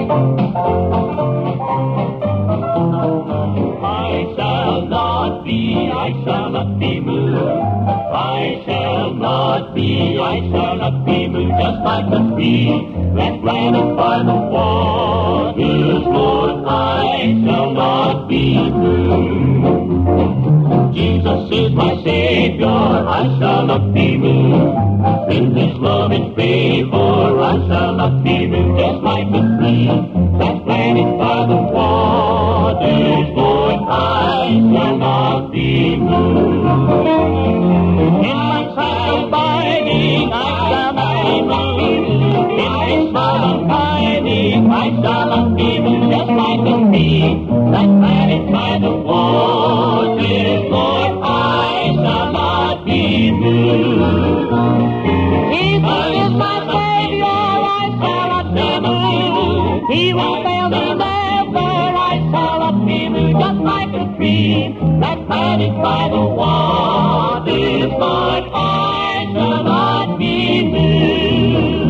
I shall not be moved. I shall not be moved, just like the tree that's planted by the waters, Lord, I shall not be moved. Jesus is my Savior, I shall not be moved. In His love and favor, I shall not be moved, just like the tree that's planted by the waters, Lord, I shall not be moved. In my trial abiding, I shall not be moved. In His love abiding, I shall not be moved, just like the tree that's planted by the waters, Lord, I shall not be moved. Jesus is my Savior, I shall not be moved. He will fail me never, I shall not be moved, just like a tree that's planted by the waters, Lord, I shall not be moved.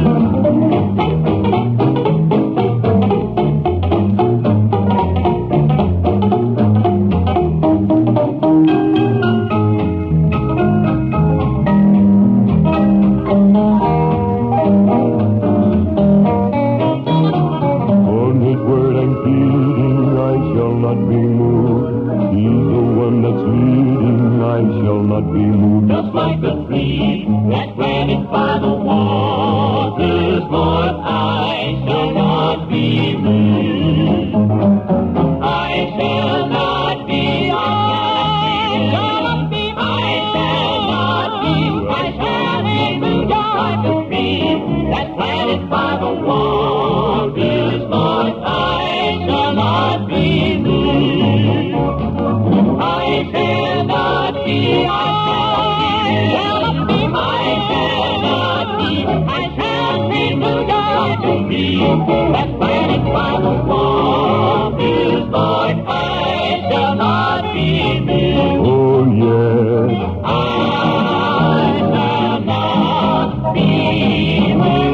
Just like the tree that's planted by the waters, Lord, I shall not be moved. I shall not be, I shall not be, I shall not be moved. Just like the tree that's planted by the waters, Lord, I shall not be moved. I shall not be, that's planted by the waters, Lord, I shall not be moved. Oh, yes. I shall not be moved.